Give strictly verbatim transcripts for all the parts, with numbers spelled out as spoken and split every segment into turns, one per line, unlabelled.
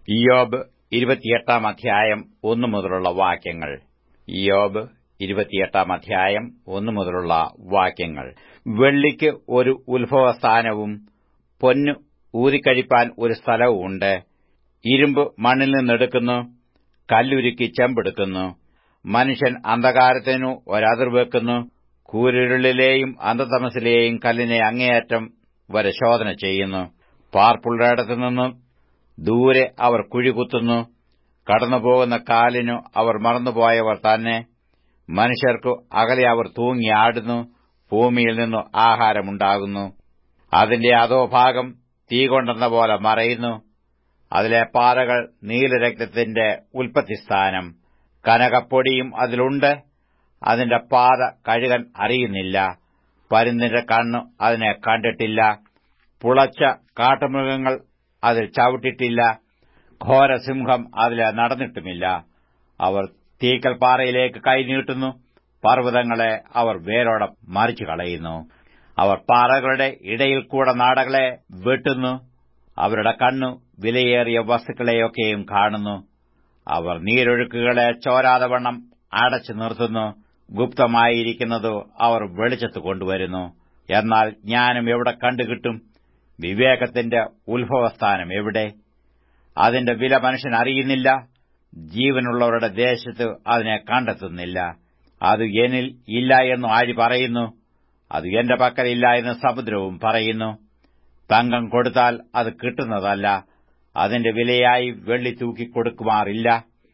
ഇയ്യോബ് ഇരുപത്തിയെട്ടാം അധ്യായം ഒന്നു മുതലുള്ള വാക്യങ്ങൾ. ഇയ്യോബ് ഇരുപത്തിയെട്ടാം അധ്യായം ഒന്നു മുതലുള്ള വാക്യങ്ങൾ. വെള്ളിക്ക് ഒരു ഉത്ഭവസ്ഥാനവും പൊന്ന് ഊതിക്കഴിപ്പാൻ ഒരു സ്ഥലവും ഉണ്ട്. ഇരുമ്പ് മണ്ണിൽ നിന്നെടുക്കുന്നു, കല്ലുരുക്കി ചെമ്പെടുക്കുന്നു. മനുഷ്യൻ അന്ധകാരത്തിനു ഒരതിർ വെക്കുന്നു, കൂരിരുളിലെയും അന്ധതമസിലെയും കല്ലിനെ അങ്ങേയറ്റം വരെ ശോധന ചെയ്യുന്നു. പാർപ്പുള്ളയിടത്തുനിന്ന് ദൂരെ അവർ കുഴികുത്തുന്നു. കടന്നുപോകുന്ന കാലിനു അവർ മറന്നുപോയവർ തന്നെ. മനുഷ്യർക്കു അകലെ അവർ തൂങ്ങിയാടുന്നു. ഭൂമിയിൽ നിന്നു ആഹാരമുണ്ടാകുന്നു. അതിന്റെ അധോഭാഗം തീ കൊണ്ടെന്ന പോലെ മറയുന്നു. അതിലെ പാറകൾ നീലരക്തത്തിന്റെ ഉൽപ്പത്തിസ്ഥാനം. കനകപ്പൊടിയും അതിലുണ്ട്. അതിന്റെ പാത കഴുകൻ അറിയുന്നില്ല. പരുന്തിന്റെ കണ്ണ് അതിനെ കണ്ടിട്ടില്ല. പുളച്ച കാട്ടുമൃഗങ്ങൾ അതിൽ ചവിട്ടിട്ടില്ല. ഘോരസിംഹം അതിലെ നടന്നിട്ടുമില്ല. അവർ തീക്കൽ പാറയിലേക്ക് കൈനീട്ടുന്നു. പർവ്വതങ്ങളെ അവർ വേരോടെ മറിച്ചു കളയുന്നു. അവർ പാറകളുടെ ഇടയിൽ കൂടെ നാടകളെ വെട്ടുന്നു. അവരുടെ കണ്ണു വിലയേറിയ വസ്തുക്കളെയൊക്കെയും കാണുന്നു. അവർ നീരൊഴുക്കുകളെ ചോരാതവണ്ണം അടച്ചു നിർത്തുന്നു. ഗുപ്തമായിരിക്കുന്നതോ അവർ വെളിച്ചത്ത് കൊണ്ടുവരുന്നു. എന്നാൽ ജ്ഞാനം എവിടെ കണ്ടുകിട്ടും? വിവേകത്തിന്റെ ഉത്ഭവസ്ഥാനം എവിടെ? അതിന്റെ വില മനുഷ്യൻ അറിയുന്നില്ല. ജീവനുള്ളവരുടെ ദേശത്ത് അതിനെ കണ്ടെത്തുന്നില്ല. അത് എന്നിൽ ഇല്ല എന്ന് ആഴി പറയുന്നു. അത് എന്റെ പക്കലില്ല എന്ന് സമുദ്രവും പറയുന്നു. തങ്കം കൊടുത്താൽ അത് കിട്ടുന്നതല്ല. അതിന്റെ വിലയായി വെള്ളി തൂക്കിക്കൊടുക്കുമാറില്ല.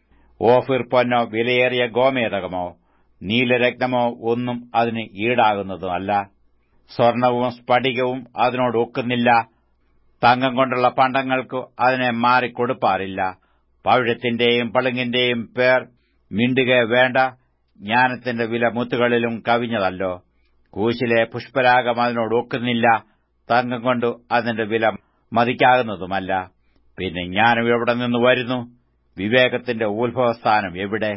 ഓഫീർ പൊന്നോ വിലയേറിയ ഗോമേതകമോ നീലരത്നമോ ഒന്നും അതിന് ഈടാകുന്നതുമല്ല. സ്വർണവും സ്ഫടികവും അതിനോട് ഒക്കുന്നില്ല. തങ്കം കൊണ്ടുള്ള പണ്ടങ്ങൾക്ക് അതിനെ മാറിക്കൊടുപ്പാറില്ല. പവിഴത്തിന്റെയും പളുങ്ങിന്റെയും പേർ മിണ്ടുക വേണ്ട. ജ്ഞാനത്തിന്റെ വില മുത്തുകളിലും കവിഞ്ഞതല്ലോ. കൂശിലെ പുഷ്പരാഗം അതിനോട് ഒക്കുന്നില്ല. തങ്കം കൊണ്ട് അതിന്റെ വില മതിക്കാകുന്നതുമല്ല. പിന്നെ ജ്ഞാനം എവിടെ നിന്ന് വരുന്നു? വിവേകത്തിന്റെ ഉത്ഭവസ്ഥാനം എവിടെ?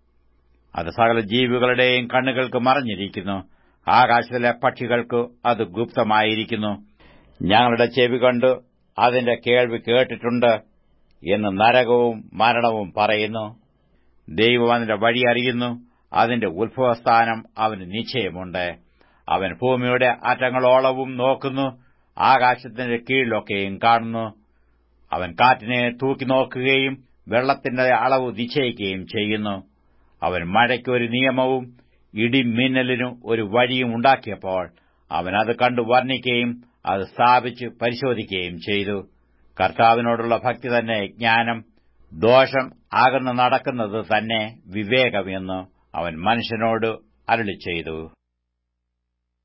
അത് സകല ജീവികളുടെയും കണ്ണുകൾക്ക് മറഞ്ഞിരിക്കുന്നു. ആകാശത്തിലെ പക്ഷികൾക്ക് അത് ഗുപ്തമായിരിക്കുന്നു. ഞങ്ങളുടെ ചെവി കൊണ്ട് അതിന്റെ കേൾവി കേട്ടിട്ടുണ്ട് എന്ന് നരകവും മരണവും പറയുന്നു. ദൈവം അതിന്റെ വഴി അറിയുന്നു. അതിന്റെ ഉത്ഭവസ്ഥാനം അവന് നിശ്ചയമുണ്ട്. അവൻ ഭൂമിയുടെ അറ്റങ്ങളോളവും നോക്കുന്നു. ആകാശത്തിന്റെ കീഴിലൊക്കെയും കാണുന്നു. അവൻ കാറ്റിനെ തൂക്കി നോക്കുകയും വെള്ളത്തിന്റെ അളവ് നിശ്ചയിക്കുകയും ചെയ്യുന്നു. അവൻ മഴയ്ക്ക് ഒരു നിയമവും ഇടിമിന്നലിനു ഒരു വഴിയും ഉണ്ടാക്കിയപ്പോൾ അവൻ അത് കണ്ടു വർണ്ണിക്കുകയും അത് സ്ഥാപിച്ച് പരിശോധിക്കുകയും ചെയ്തു. കർത്താവിനോടുള്ള ഭക്തി തന്നെ ജ്ഞാനം, ദോഷം അകന്നു നടക്കുന്നത് തന്നെ വിവേകം എന്ന് അവൻ മനുഷ്യനോട് അരുളിച്ചെയ്തു.